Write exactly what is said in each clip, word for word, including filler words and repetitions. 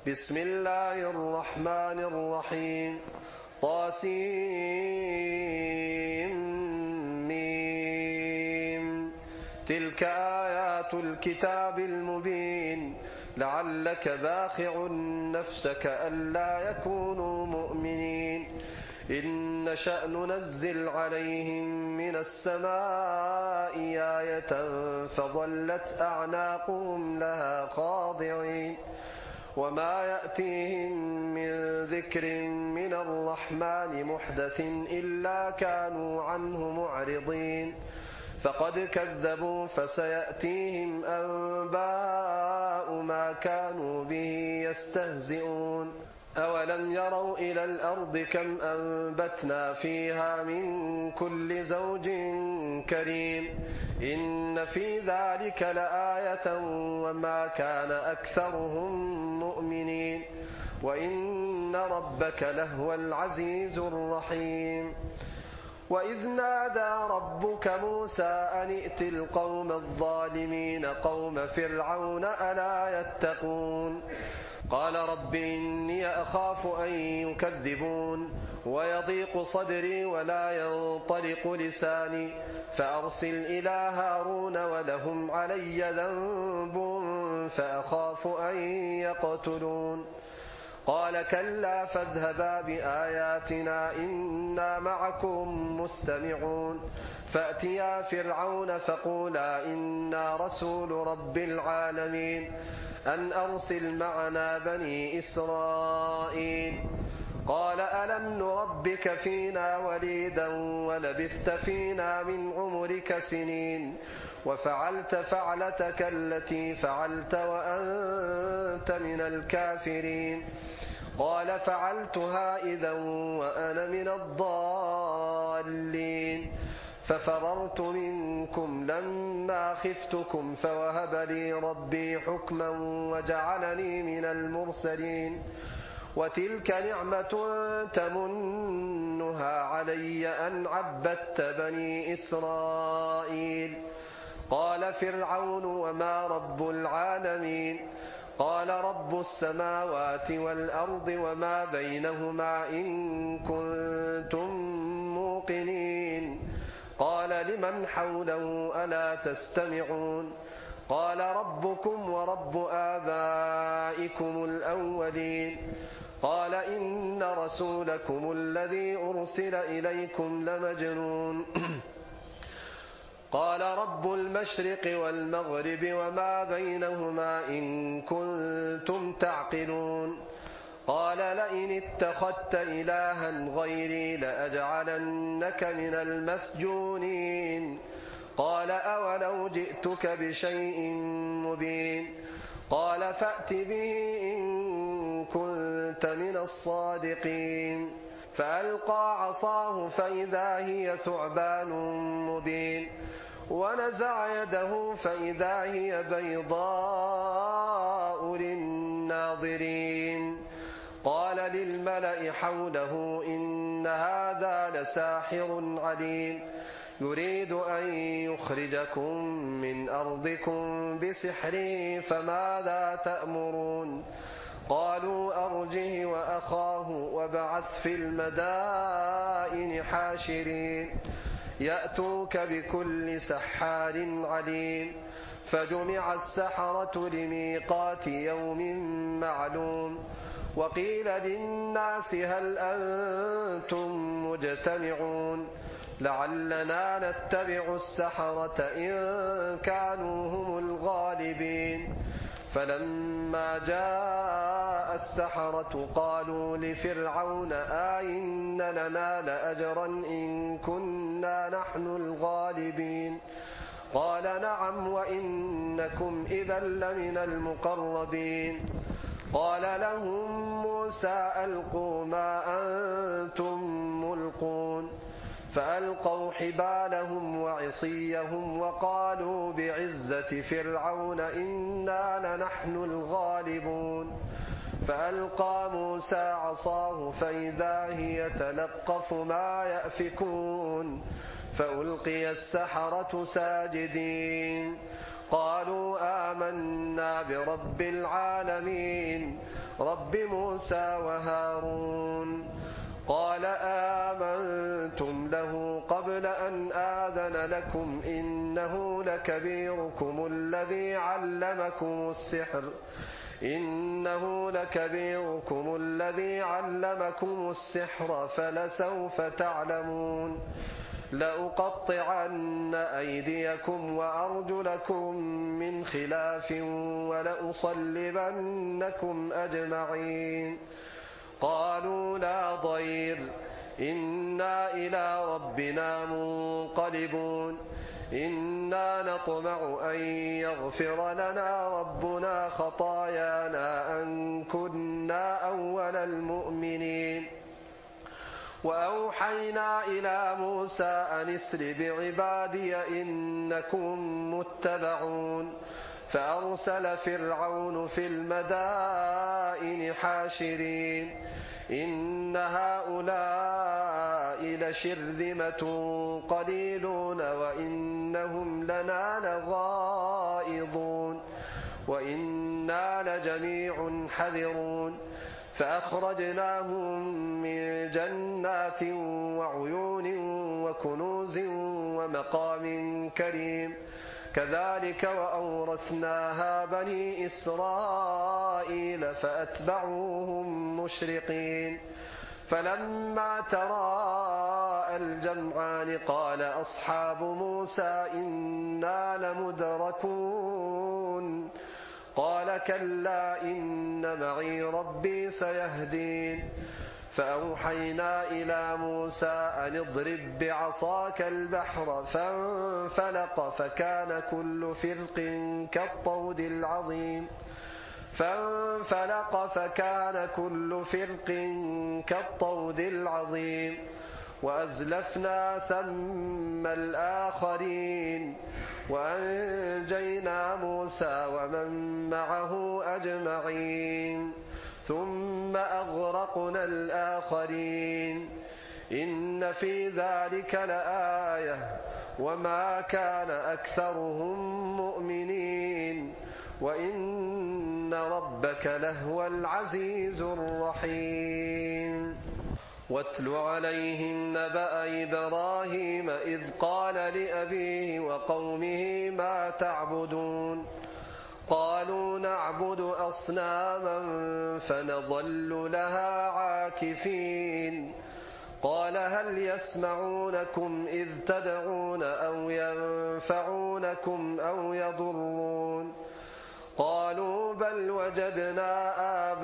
بسم الله الرحمن الرحيم. طاسيم. تلك آيات الكتاب المبين. لعلك باخع نفسك ألا يكونوا مؤمنين. إن نشأ ننزل عليهم من السماء آية فظلت أعناقهم لها خاضعين. وما يأتيهم من ذكر من الرحمن محدث إلا كانوا عنه معرضين. فقد كذبوا فسيأتيهم أنباء ما كانوا به يستهزئون. أولم يروا إلى الأرض كم أنبتنا فيها من كل زوج كريم. إن في ذلك لآية وما كان أكثرهم مؤمنين وإن ربك لهو العزيز الرحيم. وإذ نادى ربك موسى أن ائت القوم الظالمين قوم فرعون ألا يتقون. قال رب إني أخاف أن يكذبون ويضيق صدري ولا ينطلق لساني فأرسل إلى هارون ولهم علي ذنب فأخاف أن يقتلون. قال كلا فاذهبا بآياتنا إنا معكم مستمعون. فأتيا فرعون فقولا إنا رسول رب العالمين أن أرسل معنا بني إسرائيل. قال ألم نربك فينا وليدا ولبثت فينا من عمرك سنين وفعلت فعلتك التي فعلت وأنت من الكافرين. قال فعلتها إذا وأنا من الضالين. ففررت منكم لما خفتكم فوهب لي ربي حكما وجعلني من المرسلين. وتلك نعمة تمنها علي أن عبدت بني إسرائيل. قال فرعون وما رب العالمين. قال رب السماوات والأرض وما بينهما إن كنتم موقنين. قال لمن حوله ألا تستمعون. قال ربكم ورب آبائكم الأولين. قال إن رسولكم الذي أرسل إليكم لمجنون. قال رب المشرق والمغرب وما بينهما إن كنتم تعقلون. قال لئن اتخذت إلها غيري لأجعلنك من المسجونين. قال أولو جئتك بشيء مبين. قال فأت به إن كنت من الصادقين. فألقى عصاه فإذا هي ثعبان مبين. ونزع يده فإذا هي بيضاء للناظرين. قال للملأ حوله إن هذا لساحر عليم يريد أن يخرجكم من أرضكم بسحره فماذا تأمرون. قالوا أرجه وأخاه وابعث في المدائن حاشرين يأتوك بكل سحار عليم. فجمع السحرة لميقات يوم معلوم. وقيل للناس هل أنتم مجتمعون لعلنا نتبع السحرة إن كانوا هم الغالبين. فلما جاء السحرة قالوا لفرعون آئن لنا لأجرا إن كنا نحن الغالبين. قال نعم وإنكم إذا لمن المقربين. قال لهم موسى ألقوا ما أنتم ملقون. فألقوا حبالهم وعصيهم وقالوا بعزة فرعون إنا لنحن الغالبون. فألقى موسى عصاه فإذا هي تلقف ما يأفكون. فألقي السحرة ساجدين قالوا آمنا برب العالمين رب موسى وهارون. قال آمنتم له قبل أن آذن لكم إنه لكبيركم الذي علمكم السحر إنه لكبيركم الذي علمكم السحر فلسوف تعلمون لأقطعن أيديكم وأرجلكم من خلاف ولأصلبنكم أجمعين. قالوا لا ضير إنا إلى ربنا منقلبون إنا نطمع أن يغفر لنا ربنا خطايانا أن كنا أول المؤمنين. وأوحينا إلى موسى أن اسر بعبادي إنكم متبعون فأرسل فرعون في المدائن حاشرين إن هؤلاء لشرذمة قليلون وإنهم لنا لغائظون وإنا لجميع حذرون فأخرجناهم من جنات وعيون وكنوز ومقام كريم كذلك وأورثناها بني إسرائيل فأتبعوهم مشرقين. فلما تراءى الجمعان قال أصحاب موسى إنا لمدركون قال كلا إن معي ربي سيهدين. فأوحينا إلى موسى أن اضرب بعصاك البحر فانفلق فكان كل فرق كالطود العظيم فانفلق فكان كل فرق كالطود العظيم وأزلفنا ثم الآخرين وأنجينا موسى ومن معه أجمعين ثم أغرقنا الآخرين إن في ذلك لآية وما كان أكثرهم مؤمنين وإن ربك لهو العزيز الرحيم. واتل عليهم نبأ إبراهيم إذ قال لأبيه وقومه ما تعبدون قالوا نعبد أصناما فنظل لها عاكفين قال هل يسمعونكم إذ تدعون أو ينفعونكم أو يضرون قالوا بل وجدنا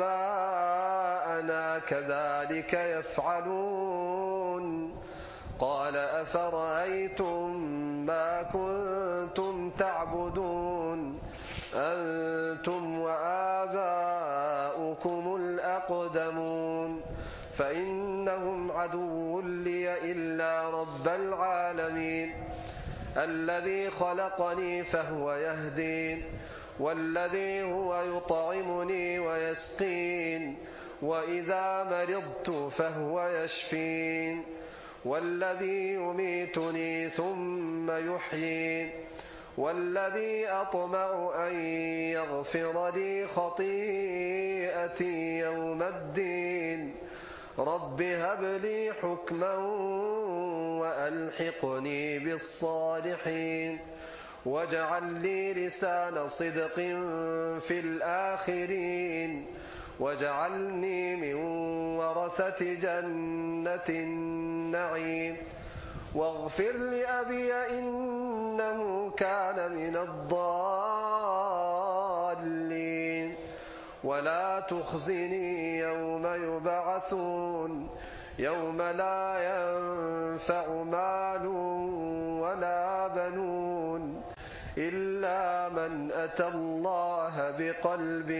آباءنا كذلك يفعلون قال أفرأيتم ما كنتم تعبدون أنتم وآباؤكم الأقدمون فإنهم عدو لي إلا رب العالمين الذي خلقني فهو يهدين والذي هو يطعمني ويسقين وإذا مرضت فهو يشفين والذي يميتني ثم يحيين والذي أطمع أن يغفر لي خطيئتي يوم الدين رب هب لي حكما وألحقني بالصالحين واجعل لي لسان صدق في الآخرين واجعلني من ورثة جنة النعيم واغفر لأبي إنه كان من الضالين ولا تخزني يوم يبعثون يوم لا ينفع مال ولا بنون إلا من أتى الله بقلب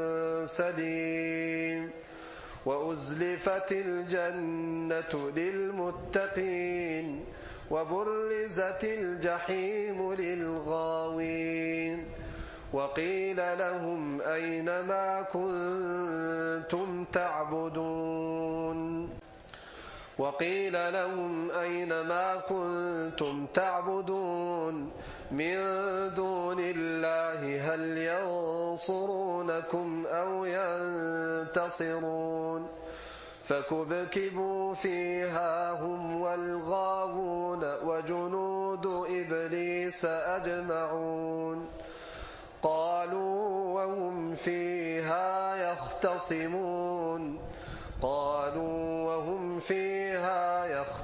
سليم وأزلفت الجنة للمتقين وبرزت الجحيم للغاوين وقيل لهم أين ما كنتم تعبدون وقيل لهم أين ما كنتم تعبدون من دون الله هل ينصرونكم أو ينتصرون فكبكبوا فيها هم والغاوون وجنود إبليس أجمعون قالوا وهم فيها يختصمون قالوا وهم فيها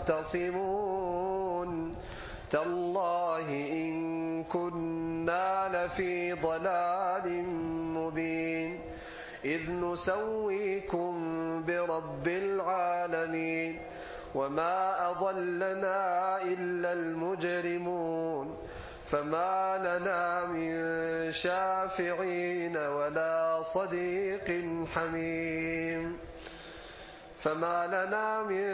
يختصمون تالله إن كنا لفي ضلال مبين إذ نسويكم برب العالمين وما أضلنا إلا المجرمون فما لنا من شافعين ولا صديق حميم فما لنا من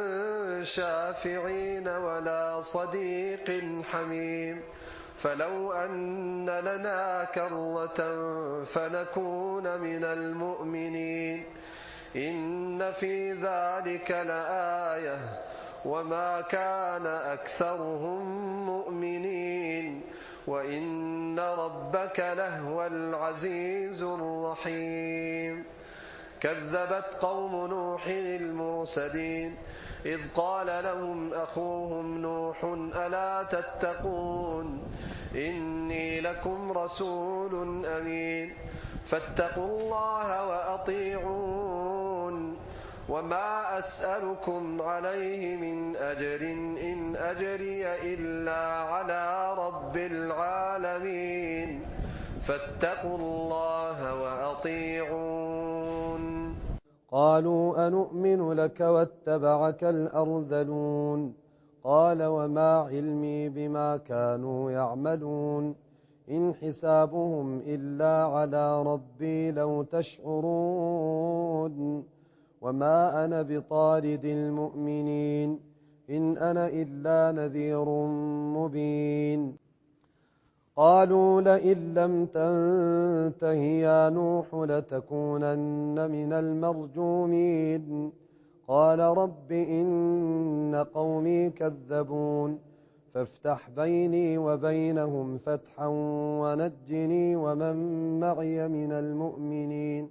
شافعين ولا صديق حميم فلو أن لنا كرة فنكون من المؤمنين إن في ذلك لآية وما كان أكثرهم مؤمنين وإن ربك لهو العزيز الرحيم كذبت قوم نوح المرسلين إذ قال لهم أخوهم نوح ألا تتقون إني لكم رسول أمين فاتقوا الله وأطيعون وما أسألكم عليه من أجر إن أجري إلا على رب العالمين فاتقوا الله وأطيعون قالوا أنؤمن لك واتبعك الأرذلون قال وما علمي بما كانوا يعملون إن حسابهم إلا على ربي لو تشعرون وما أنا بطارد المؤمنين إن أنا إلا نذير مبين قالوا لئن لم تنته يا نوح لتكونن من المرجومين قال رب إن قومي كذبون فافتح بيني وبينهم فتحا ونجني ومن معي من المؤمنين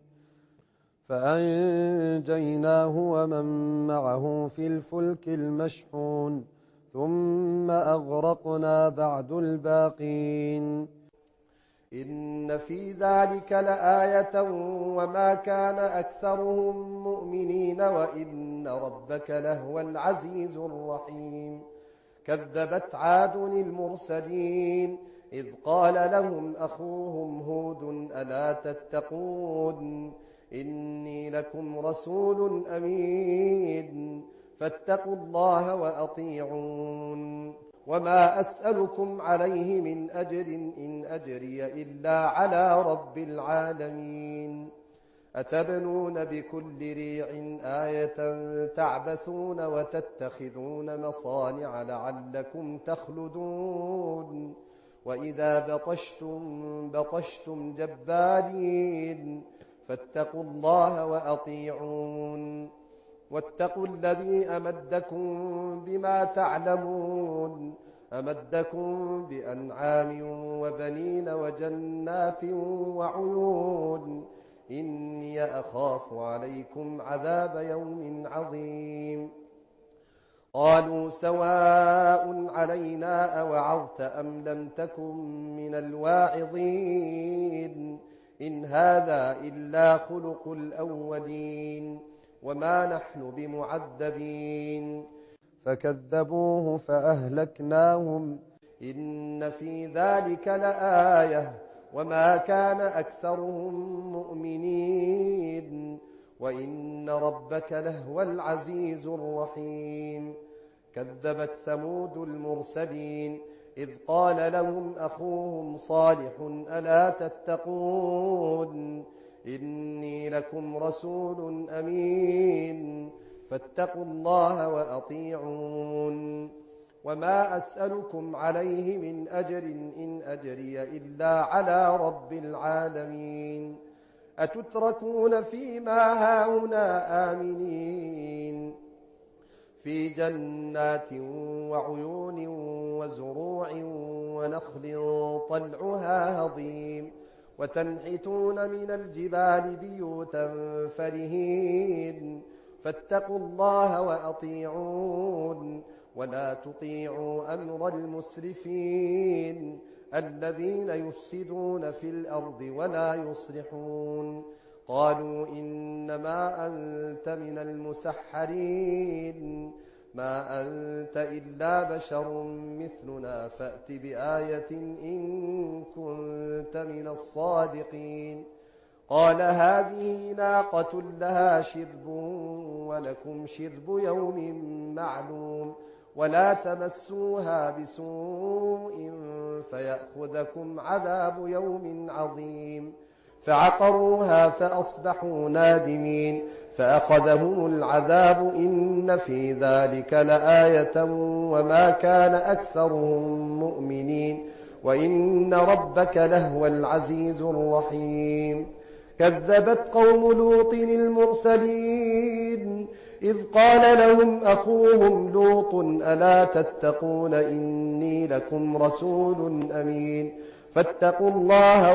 فأنجيناه ومن معه في الفلك المشحون ثم أغرقنا بعد الباقين إن في ذلك لآية وما كان أكثرهم مؤمنين وإن ربك لهو العزيز الرحيم كذبت عاد المرسلين إذ قال لهم أخوهم هود ألا تتقون إني لكم رسول أمين فاتقوا الله وأطيعون وما أسألكم عليه من أجر إن أجري إلا على رب العالمين أتبنون بكل ريع آية تعبثون وتتخذون مصانع لعلكم تخلدون وإذا بطشتم بطشتم جبارين فاتقوا الله وأطيعون واتقوا الذي أمدكم بما تعلمون أمدكم بأنعام وبنين وجنات وعيون إني أخاف عليكم عذاب يوم عظيم قالوا سواء علينا أوعظت أم لم تكن من الواعظين إن هذا إلا خلق الأولين وما نحن بمعذبين فكذبوه فأهلكناهم إن في ذلك لآية وما كان أكثرهم مؤمنين وإن ربك لهو العزيز الرحيم كذبت ثمود المرسلين إذ قال لهم أخوهم صالح ألا تتقون إني لكم رسول أمين فاتقوا الله وأطيعون وما أسألكم عليه من أجر إن أجري إلا على رب العالمين أتتركون فيما هاهنا آمنين في جنات وعيون وزروع ونخل طلعها هضيم وتنحتون من الجبال بيوتا فرهين فاتقوا الله وأطيعون ولا تطيعوا أمر المسرفين الذين يفسدون في الأرض ولا يصلحون قالوا إنما أنت من المسحرين ما أنت إلا بشر مثلنا فأت بآية إن كنت من الصادقين قال هذه ناقة لها شرب ولكم شرب يوم معلوم ولا تمسوها بسوء فيأخذكم عذاب يوم عظيم فعقروها فأصبحوا نادمين فأخذهم العذاب إن في ذلك لآية وما كان أكثرهم مؤمنين وإن ربك لهو العزيز الرحيم كذبت قوم لوط المرسلين إذ قال لهم أخوهم لوط ألا تتقون إني لكم رسول أمين فاتقوا الله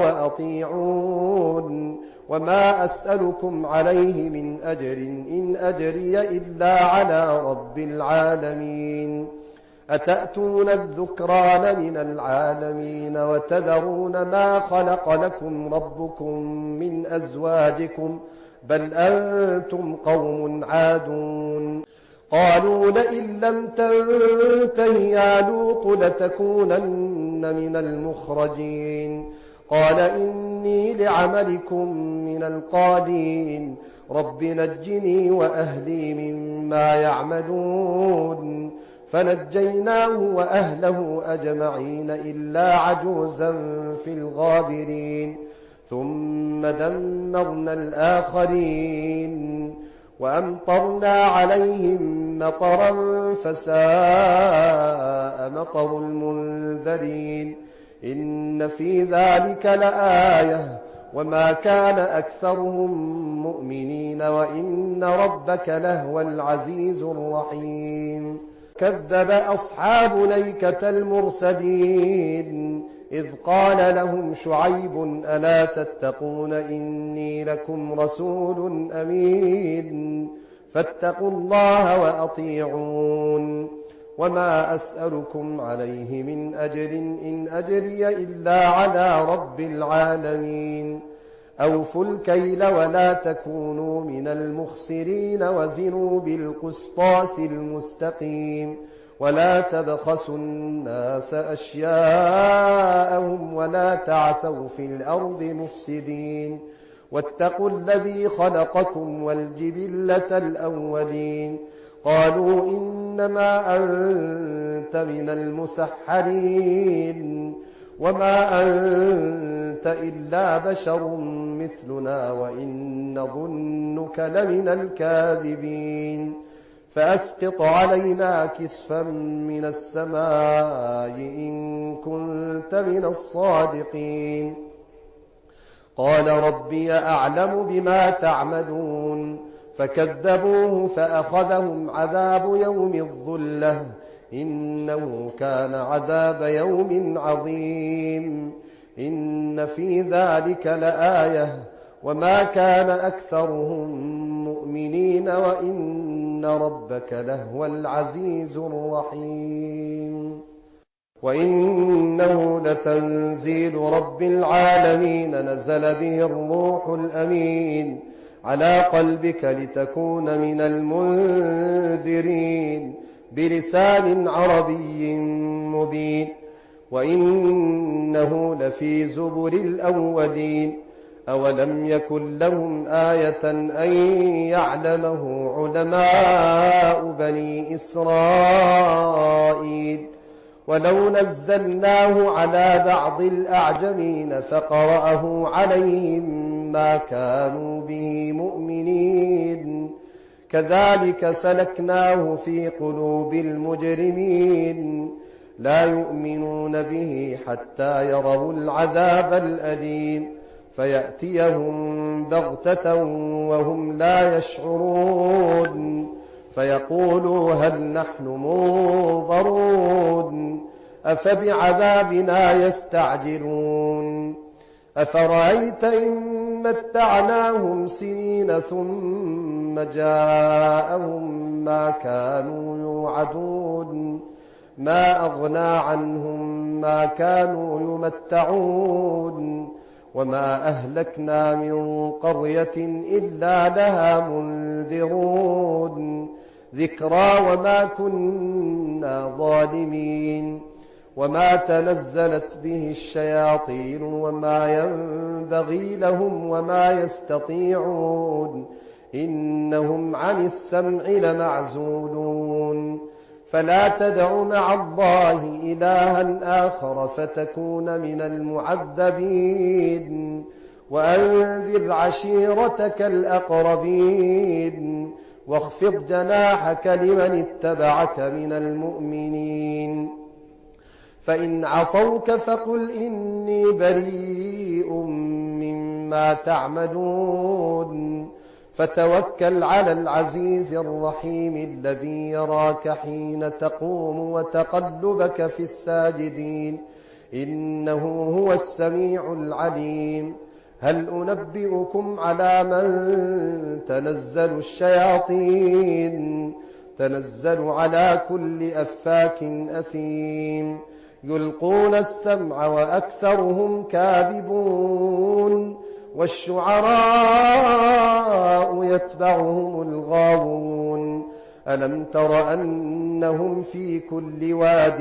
وأطيعون وما أسألكم عليه من أجر إن أجري إلا على رب العالمين أتأتون الذكران من العالمين وتذرون ما خلق لكم ربكم من أزواجكم بل أنتم قوم عادون قالوا لئن لم تنته يا لوط لتكونن من المخرجين قال إني لعملكم من القالين رب نجني وأهلي مما يعملون فنجيناه وأهله أجمعين إلا عجوزا في الغابرين ثم دمرنا الآخرين وأمطرنا عليهم مطرا فساء مطر المنذرين إن في ذلك لآية وما كان أكثرهم مؤمنين وإن ربك لهو العزيز الرحيم كذب أصحاب ليكة المرسلين إذ قال لهم شعيب ألا تتقون إني لكم رسول أمين فاتقوا الله وأطيعون وما أسألكم عليه من أجر إن أجري إلا على رب العالمين أوفوا الكيل ولا تكونوا من المخسرين وزنوا بالقسطاس المستقيم ولا تبخسوا الناس أشياءهم ولا تعثوا في الأرض مفسدين واتقوا الذي خلقكم والجبلة الأولين قالوا إنما أنت من المسحرين وما أنت إلا بشر مثلنا وإن ظنك لمن الكاذبين فأسقط علينا كسفا من السماء إن كنت من الصادقين قال ربي أعلم بما تعملون فكذبوه فأخذهم عذاب يوم الظلة إنه كان عذاب يوم عظيم إن في ذلك لآية وما كان أكثرهم مؤمنين وإن ربك لهو العزيز الرحيم وإنه لتنزيل رب العالمين نزل به الروح الأمين على قلبك لتكون من المنذرين بلسان عربي مبين وإنه لفي زبر الأولين أولم يكن لهم آية أن يعلمه علماء بني إسرائيل ولو نزلناه على بعض الأعجمين فقرأه عليهم ما كانوا به مؤمنين كذلك سلكناه في قلوب المجرمين لا يؤمنون به حتى يروا العذاب الأليم فيأتيهم بغتة وهم لا يشعرون فيقولوا هل نحن منظرون أفبعذابنا يستعجلون أفرأيت إن متعناهم سنين ثم جاءهم ما كانوا يوعدون ما أغنى عنهم ما كانوا يمتعون وما أهلكنا من قرية إلا لها منذرون ذكرى وما كنا ظالمين وما تنزلت به الشياطين وما ينبغي لهم وما يستطيعون إنهم عن السمع لمعزولون فلا تدع مع الله إلها آخر فتكون من المعذبين وأنذر عشيرتك الأقربين واخفض جناحك لمن اتبعك من المؤمنين فإن عصوك فقل إني بريء مما تعملون فتوكل على العزيز الرحيم الذي يراك حين تقوم وتقلبك في الساجدين إنه هو السميع العليم هل أنبئكم على من تنزل الشياطين تنزل على كل أفاك أثيم يلقون السمع وأكثرهم كاذبون والشعراء يتبعهم الغاوون ألم تر أنهم في كل واد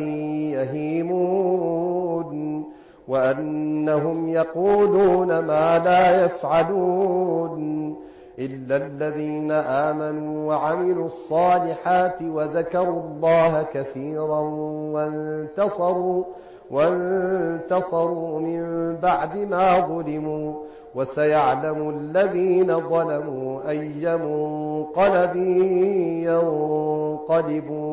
يهيمون وأنهم يقولون ما لا يفعلون إلا الذين آمنوا وعملوا الصالحات وذكروا الله كثيرا وانتصروا, وانتصروا من بعد ما ظلموا وسيعلم الذين ظلموا أي منقلب ينقلبون